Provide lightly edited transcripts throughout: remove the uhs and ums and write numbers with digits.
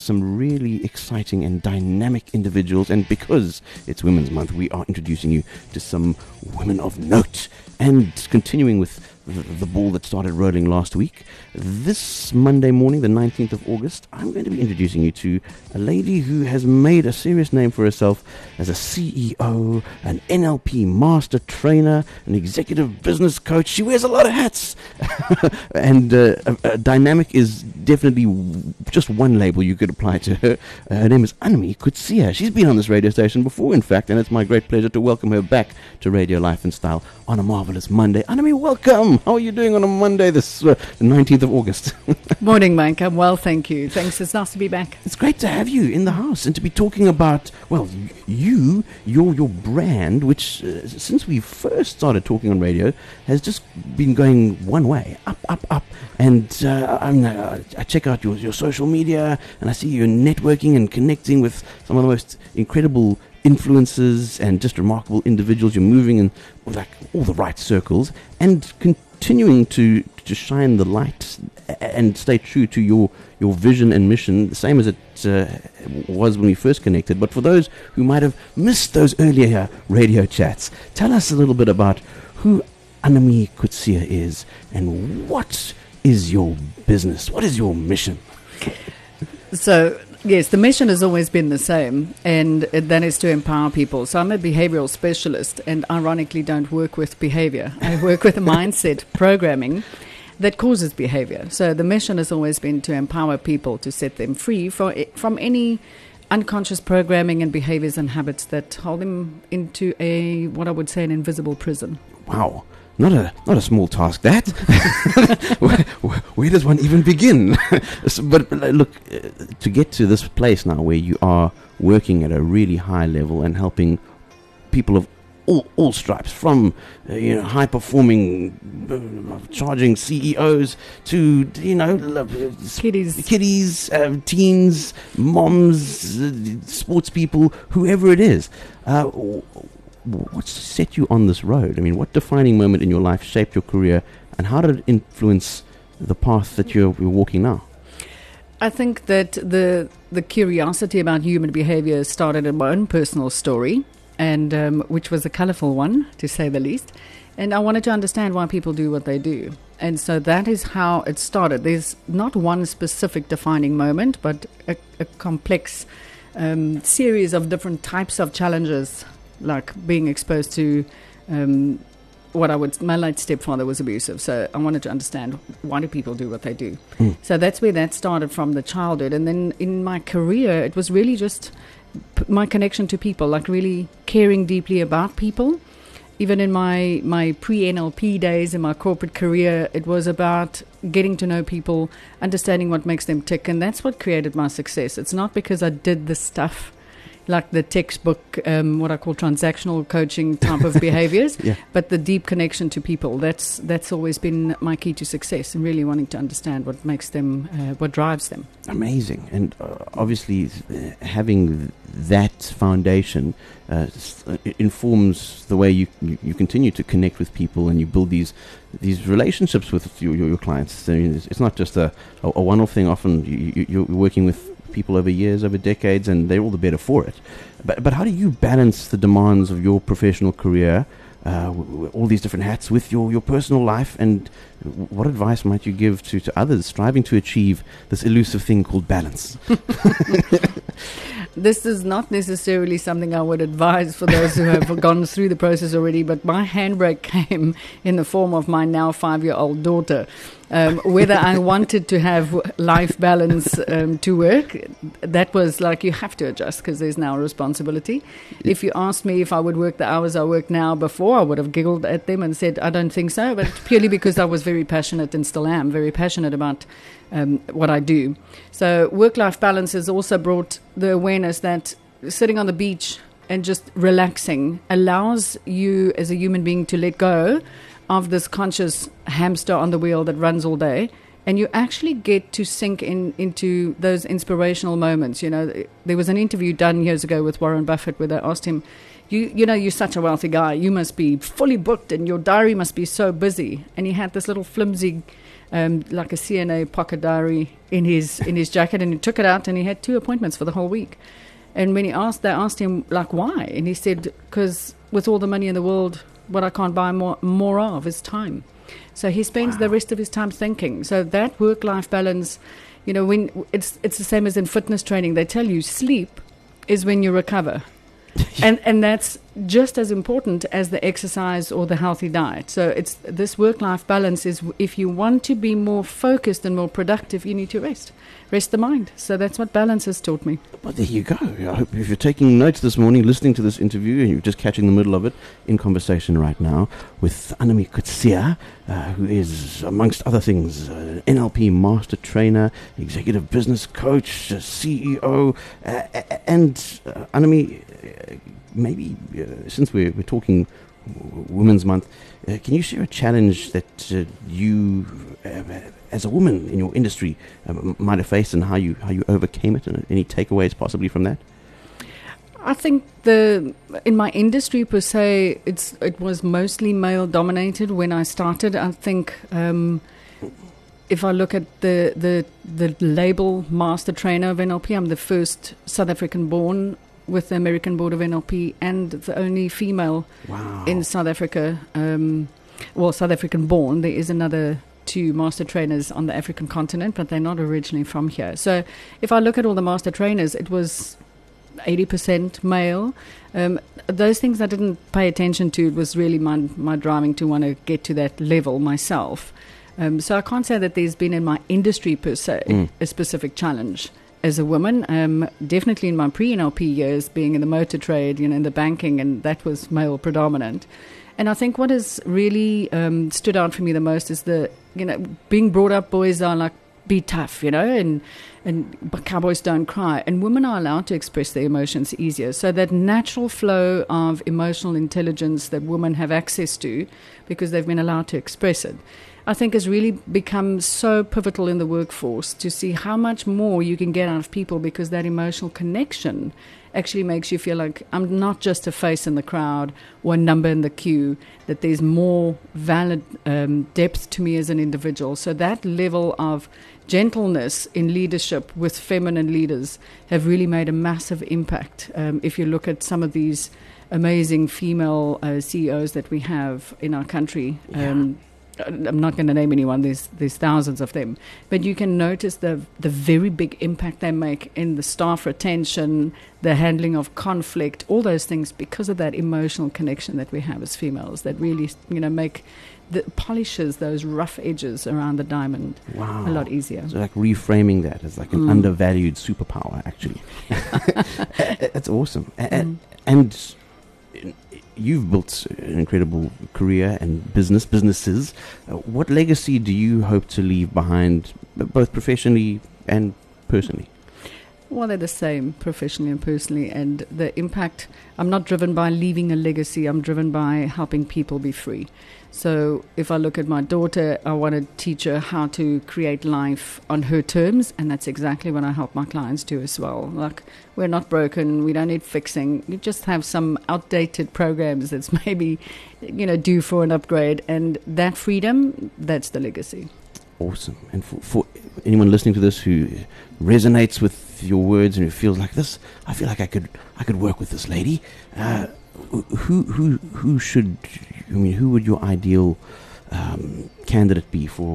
some really exciting and dynamic individuals, and because it's Women's Month, we are introducing you to some women of note. And continuing with the ball that started rolling last week, this Monday morning, the 19th of August, I'm going to be introducing you to a lady who has made a serious name for herself as a CEO, an NLP master trainer, an executive business coach. She wears a lot of hats. And dynamic is definitely just one label you could apply to her. Her name is Annemie Coetzee. She's been on this radio station before, in fact, and it's my great pleasure to welcome her back to Radio Life and Style on a marvelous Monday. Annemie, welcome. How are you doing on a Monday, this 19th of August? Morning, Mike. I'm well, thank you. Thanks. It's nice to be back. It's great to have you in the house and to be talking about, well, your brand, which since we first started talking on radio, has just been going one way, up. And I check out your social media, and I see you're networking and connecting with some of the most incredible influencers and just remarkable individuals. You're moving in like all the right circles and continuing to shine the light and stay true to your vision and mission, the same as it was when we first connected. But for those who might have missed those earlier radio chats, tell us a little bit about who Annemie Coetzee is and what is your business? What is your mission? So, yes, the mission has always been the same, and that is to empower people. So I'm a behavioral specialist, and ironically don't work with behavior. I work with mindset programming that causes behavior. So the mission has always been to empower people, to set them free from any unconscious programming and behaviors and habits that hold them into what I would say, an invisible prison. Wow. Not a small task, that. Where does one even begin? But look, to get to this place now where you are working at a really high level and helping people of all stripes, from high-performing, charging CEOs to kiddies, teens, moms, sports people, whoever it is. What set you on this road? I mean, what defining moment in your life shaped your career, and how did it influence the path that you're walking now? I think that the curiosity about human behavior started in my own personal story, and which was a colorful one, to say the least. And I wanted to understand why people do what they do. And so that is how it started. There's not one specific defining moment, but a complex series of different types of challenges, like being exposed to my late stepfather was abusive. So I wanted to understand, why do people do what they do? So that's where that started, from the childhood. And then in my career, it was really just my connection to people, like really caring deeply about people. Even in my pre-NLP days in my corporate career, it was about getting to know people, understanding what makes them tick. And that's what created my success. It's not because I did the stuff like the textbook, what I call transactional coaching type of behaviors, yeah. But the deep connection to people. That's always been my key to success, and really wanting to understand what makes them, what drives them. Amazing. And obviously having that foundation informs the way you continue to connect with people, and you build these relationships with your clients. I mean, it's not just a one-off thing. Often you're working with people over years, over decades, and they're all the better for it. But how do you balance the demands of your professional career, all these different hats, with your personal life? And what advice might you give to others striving to achieve this elusive thing called balance? This is not necessarily something I would advise for those who have gone through the process already, but my handbrake came in the form of my now 5-year-old daughter. Whether I wanted to have life balance to work, that was like, you have to adjust because there's now a responsibility. If you asked me if I would work the hours I work now before, I would have giggled at them and said, I don't think so, but purely because I was very passionate, and still am very passionate about what I do. So work-life balance has also brought the awareness that sitting on the beach and just relaxing allows you as a human being to let go of this conscious hamster on the wheel that runs all day, and you actually get to sink into those inspirational moments. You know, there was an interview done years ago with Warren Buffett where they asked him, you know, you're such a wealthy guy, you must be fully booked and your diary must be so busy. And he had this little flimsy like a CNA pocket diary in his jacket, and he took it out, and he had 2 appointments for the whole week. And when they asked him, like, why? And he said, because with all the money in the world, what I can't buy more of is time. So he spends the rest of his time thinking. So that work-life balance, when it's the same as in fitness training. They tell you sleep is when you recover. and that's just as important as the exercise or the healthy diet. So it's this work-life balance is, if you want to be more focused and more productive, you need to rest the mind. So that's what balance has taught me. Well, there you go. I hope if you're taking notes this morning, listening to this interview, and you're just catching the middle of it, in conversation right now with Annemie Coetzee, who is, amongst other things, NLP master trainer, executive business coach, CEO, and Annemie, maybe since we're talking Women's Month, can you share a challenge that you, as a woman in your industry, might have faced, and how you overcame it, and any takeaways possibly from that? I think in my industry per se, it was mostly male dominated when I started. I think if I look at the label master trainer of NLP, I'm the first South African born with the American Board of NLP, and the only female in South Africa. South African born. There is another 2 master trainers on the African continent, but they're not originally from here. So if I look at all the master trainers, it was 80% male. Those things I didn't pay attention to. It was really my driving to want to get to that level myself. So I can't say that there's been in my industry per se a specific challenge. As a woman, definitely in my pre-NLP years, being in the motor trade, in the banking, and that was male predominant. And I think what has really stood out for me the most is being brought up, boys are like, be tough, and cowboys don't cry. And women are allowed to express their emotions easier. So that natural flow of emotional intelligence that women have access to because they've been allowed to express it, I think has really become so pivotal in the workforce, to see how much more you can get out of people, because that emotional connection actually makes you feel like I'm not just a face in the crowd or a number in the queue, that there's more valid depth to me as an individual. So that level of gentleness in leadership with feminine leaders have really made a massive impact. If you look at some of these amazing female CEOs that we have in our country, I'm not going to name anyone, there's thousands of them, but you can notice the very big impact they make in the staff retention, the handling of conflict, all those things, because of that emotional connection that we have as females, that really polishes those rough edges around the diamond a lot easier. So like reframing that as like an undervalued superpower, actually. That's awesome. And you've built an incredible career and businesses. What legacy do you hope to leave behind, both professionally and personally? Well, they're the same, professionally and personally. And the impact, I'm not driven by leaving a legacy. I'm driven by helping people be free. So if I look at my daughter, I want to teach her how to create life on her terms. And that's exactly what I help my clients do as well. Like, we're not broken. We don't need fixing. You just have some outdated programs that's maybe, due for an upgrade. And that freedom, that's the legacy. Awesome. And for anyone listening to this who resonates with your words and who feels like this, I feel like I could work with this lady. Who would your ideal candidate be for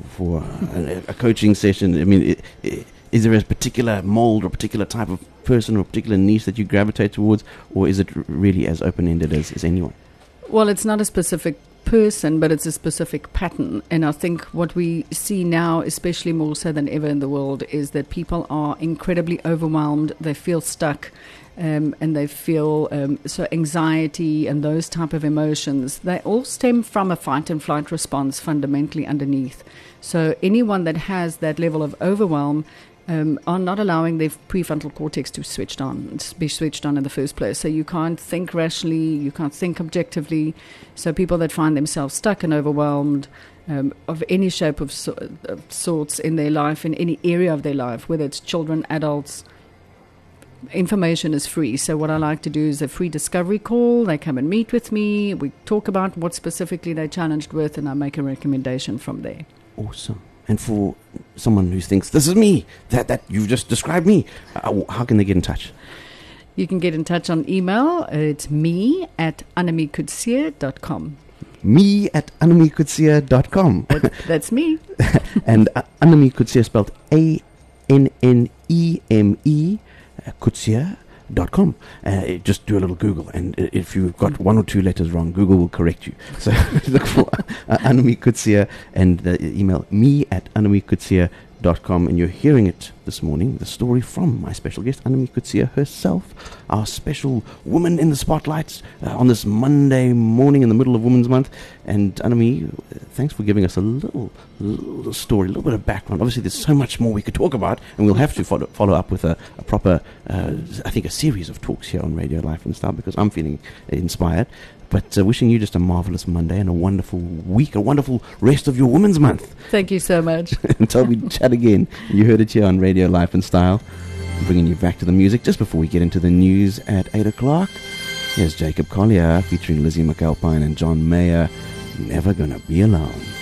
a coaching session? I mean, is there a particular mold or particular type of person or particular niche that you gravitate towards, or is it really as open-ended as anyone? Well, it's not a specific person, but it's a specific pattern. And I think what we see now, especially more so than ever in the world, is that people are incredibly overwhelmed. They feel stuck, and they feel so anxiety and those type of emotions. They all stem from a fight and flight response fundamentally underneath. So anyone that has that level of overwhelm are not allowing their prefrontal cortex to be switched on in the first place. So you can't think rationally, you can't think objectively. So people that find themselves stuck and overwhelmed of any shape of sorts in their life, in any area of their life, whether it's children, adults, information is free. So what I like to do is a free discovery call. They come and meet with me. We talk about what specifically they're challenged with, and I make a recommendation from there. Awesome. And for someone who thinks, this is me, that you've just described me, how can they get in touch? You can get in touch on email. It's me@annemiecoetzee.com. me@annemiecoetzee.com. That's me. And Annemie Coetzee spelled ANNEME, Coetzee.com. Just do a little Google, and if you've got one or two letters wrong, Google will correct you. So look for Annemie Coetzee, and the email me@annemiecoetzee.com. And you're hearing it this morning, the story from my special guest, Annemie Coetzee herself, our special woman in the spotlight on this Monday morning in the middle of Women's Month. And Annemie, thanks for giving us a little story, a little bit of background. Obviously, there's so much more we could talk about, and we'll have to follow up with a proper, I think, a series of talks here on Radio Life and Style, because I'm feeling inspired. But wishing you just a marvelous Monday and a wonderful week, a wonderful rest of your Women's Month. Thank you so much. Until we chat again, you heard it here on Radio Life and Style, bringing you back to the music just before we get into the news at 8 o'clock. Here's Jacob Collier featuring Lizzie McAlpine and John Mayer, Never Gonna Be Alone.